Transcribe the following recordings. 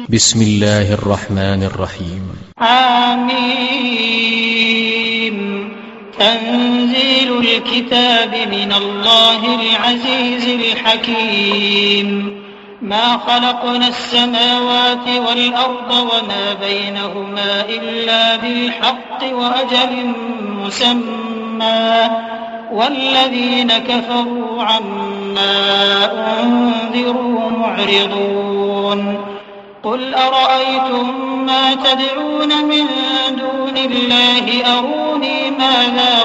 بسم الله الرحمن الرحيم. آمين. تنزيل الكتاب من الله العزيز الحكيم. ما خلقنا السماوات والأرض وما بينهما إلا بالحق وأجل مسمى والذين كفروا عما أنذروا معرضون. قل أرأيتم ما تدعون من دون الله أروني ماذا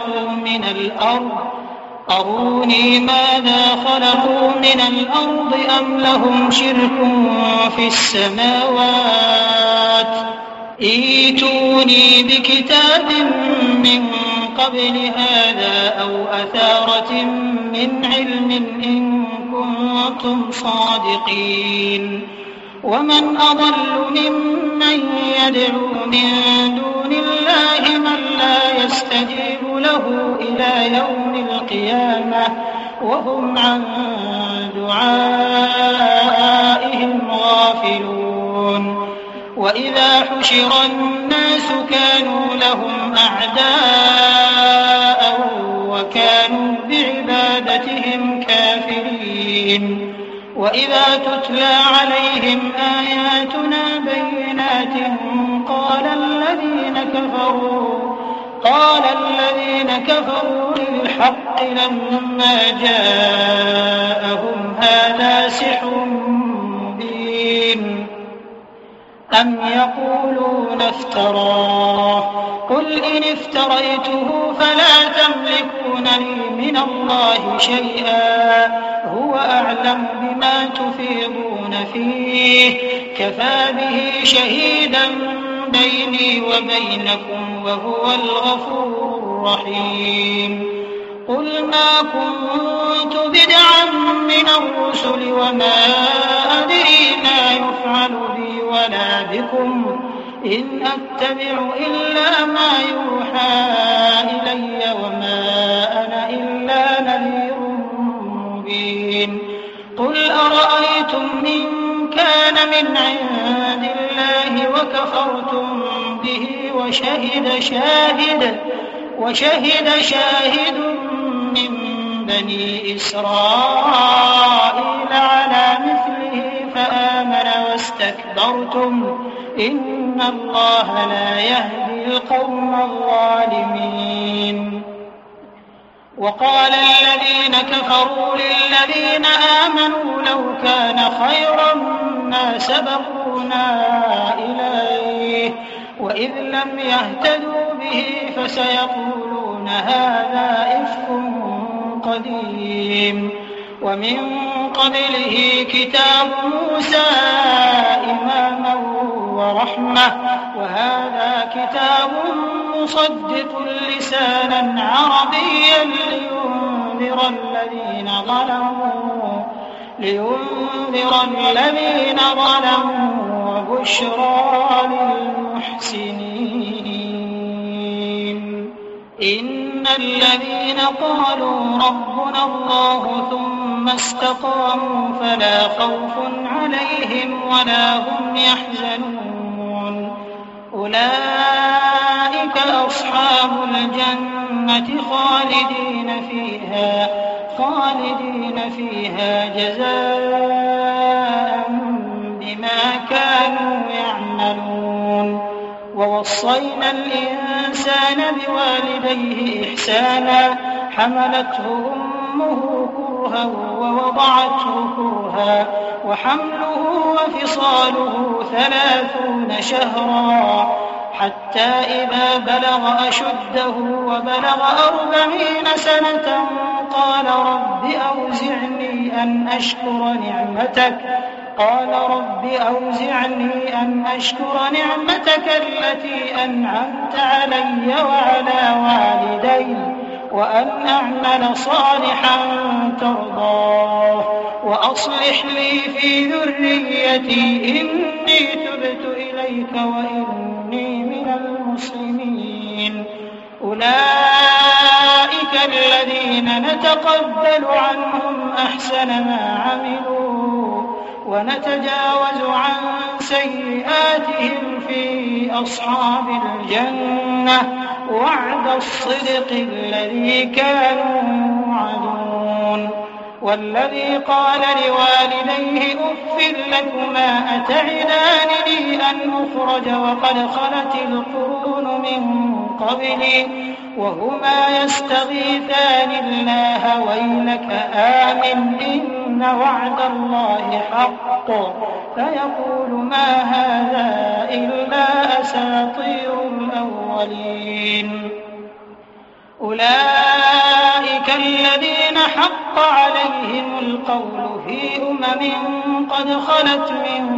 خلقوا من الأرض أم لهم شرك في السماوات ائتوني بكتاب من قبل هذا أو أثارة من علم إن كنتم صادقين. ومن أضل ممن يدعو من دون الله من لا يستجيب له إلى يوم القيامة وهم عن دعائهم غافلون. وإذا حشر الناس كانوا لهم أعداء وكانوا بعبادتهم كافرين. وإذا تتلى عليهم آياتنا بينات قال الذين كفروا للحق لما جاءهم هذا سحر مبين أم يقولون افتراه قل إن افتريته فلا تملكون لي من الله شيئا هو أعلم بما تفيضون فيه كفى به شهيدا بيني وبينكم وهو الغفور الرحيم. قل ما كنت بدعا من الرسل وما أدري ما يفعل بي ولا بكم إن أتبع إلا ما يوحى إلي وما أنا إلا نذير مبين. قل أرأيتم إن كان من عند الله وكفرتم به وشهد شاهد من بني إسرائيل على مثله فآمن واستكبرتم إن الله لا يهدي القوم الظالمين. وقال الذين كفروا للذين آمنوا لو كان خيرا ما سبقونا إليه وإذ لم يهتدوا به فسيقولون هذا إفك قديم. ومن قبله كتاب موسى إماما ورحمة وهذا كتاب مصدق لسانا عربيا لينذر الذين ظلموا وبشرى للمحسنين. إن الذين قالوا ربنا الله ثم استقاموا فلا خوف عليهم ولا هم يحزنون أولئك أصحاب الجنة خالدين فيها جزاء بما كانوا يعملون. ووصينا الإنسان بوالديه إحسانا حملته أمه كرها ووضعته كرها وحمله وفصاله 30 شهرا حتى إذا بلغ أشده وبلغ 40 سنة قال رب أوزعني أن أشكر نعمتك التي أنعمت علي وعلى والدي وأن أعمل صالحا ترضاه وأصلح لي في ذريتي إني تبت إليك وإني من المسلمين. أولئك الذين نتقبل عنهم أحسن ما عملوا ونتجاوز عن سيئاتهم في أصحاب الجنة وعد الصدق الذي كانوا يوعدون. والذي قال لوالديه أف لكما أتعدانني أن أخرج وقد خلت القرون من قبلي وهما يستغيثان الله ويلك آمن إن وعد الله حق فيقول ما هذا إلا أساطير الأولين. أولئك الذين حق عليهم القول في قد خلت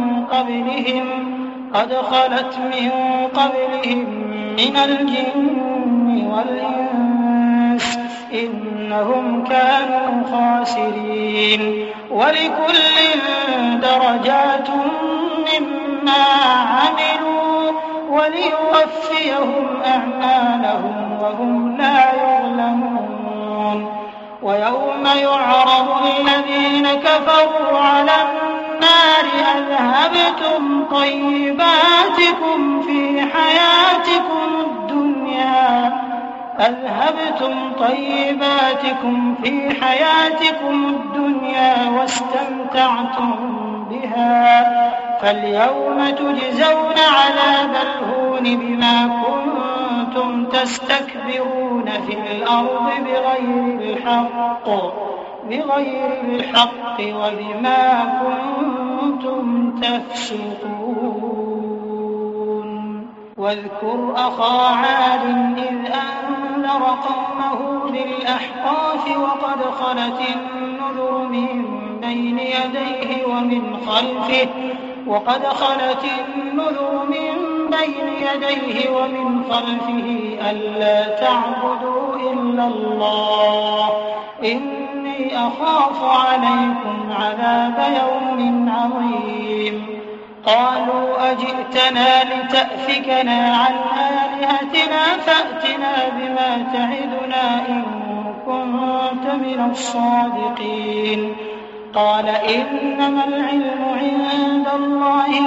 من قبلهم من الجن والإنس إنهم كانوا خاسرين. ولكل درجات مما عملوا وليوفيهم أعمالهم وهم لا يظلمون. ويوم يعرض الذين كفروا على النار أذهبتم طيباتكم في حياتكم الدنيا واستمتعتم بها فاليوم تجزون عذاب الهون بما كنتم تستكبرون في الأرض بغير الحق وبما كنتم تفسقون. واذكر أخا عاد إذ أنذر قومه بالأحقاف وقد خلت النذر من بين يديه ومن خلفه ألا تعبدوا إلا الله إني أخاف عليكم عذاب يوم عظيم. قالوا أجئتنا لتأفكنا عن آلهتنا فأتنا بما تعدنا إن كنت من الصادقين. قال إنما العلم عند الله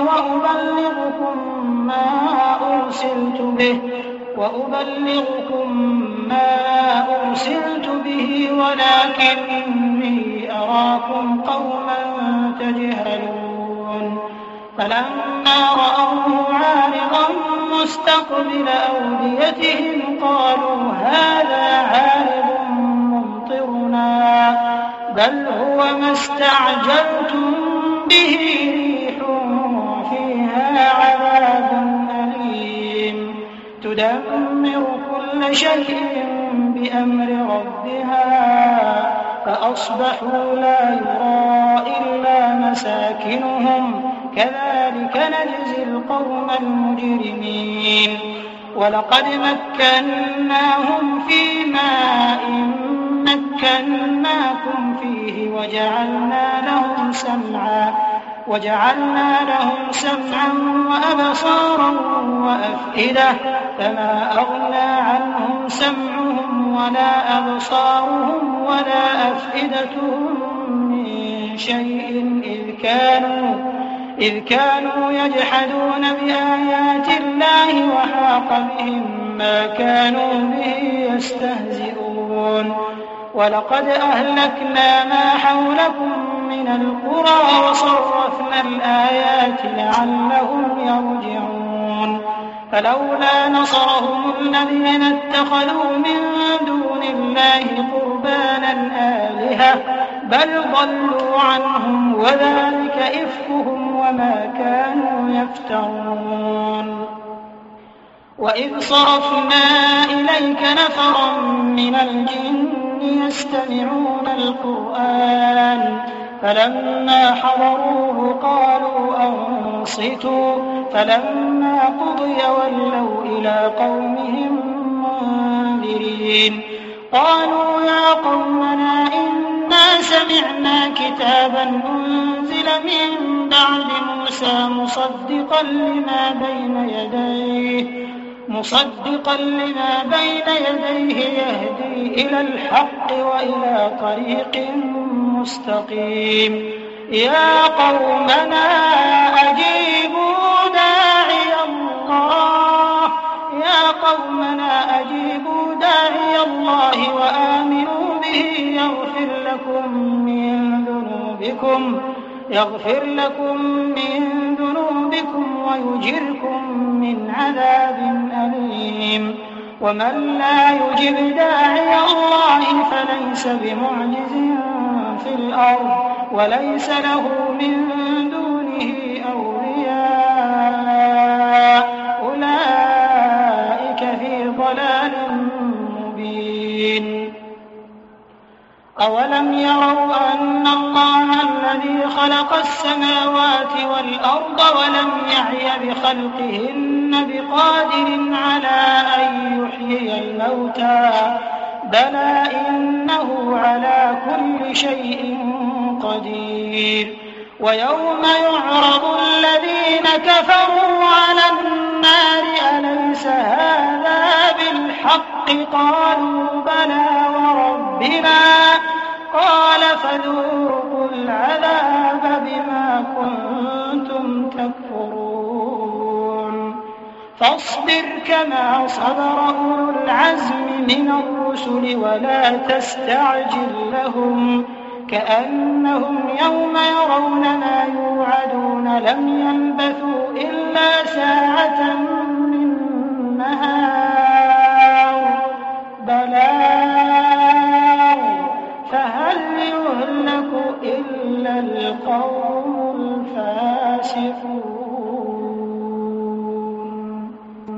وأبلغكم ما أرسلت به ولكني أراكم قوما تجهلون. فلما رأوه عارضا مستقبل أوديتهم قالوا هذا عارض ممطرنا بل هو ما استعجلتم به ريح فيها عذاب أليم تدمر كل شيء بأمر ربها فأصبحوا لا يرى إلا مساكنهم كذلك نجزي القوم المجرمين. ولقد مكناهم في ماء مكناكم فيه وجعلنا لهم سمعا وأبصارا وأفئدة فما أغنى عنهم سمعهم ولا أبصارهم ولا أفئدتهم من شيء إذ كانوا يجحدون بآيات الله وحاق بهم ما كانوا به يستهزئون. ولقد أهلكنا ما حولكم من القرى وصرفنا الآيات لعلهم يرجعون. فلولا نصرهم الذين اتخذوا من دون الله قربانا آلهة بل ضلوا عنهم وذلك إفكهم وما كانوا يفترون. وإذ صرفنا إليك نفرا من الجن يستمعون القرآن فلما حضروه قالوا أنصتوا فلما قضي ولوا إلى قومهم منذرين. قالوا يا قومنا إنا سمعنا كتابا أنزل من بعد موسى مصدقا لما بين يديه يهدي إلى الحق وإلى طريق مستقيم. يا قومنا أجيبوا يغفر لكم من ذنوبكم ويجركم من عذاب أليم. ومن لا يجب داعي الله فليس بمعجز في الأرض وليس له من دونه أولياء أولئك في ضلال مبين. أولم يروا أن الله الذي خلق السماوات والأرض ولم يعي بخلقهن بقادر على أن يحيي الموتى بلى إنه على كل شيء قدير. ويوم يعرض الذين كفروا على النار أليس هذا بالحق قالوا بلى وربنا قال فذوقوا العذاب بما كنتم تكفرون. فاصبر كما صبر أولو العزم من الرسل ولا تستعجل لهم كأنهم يوم يرون ما يوعدون لم يلبثوا إلا ساعة من نهار بلاغ فهل يهلك إلا القوم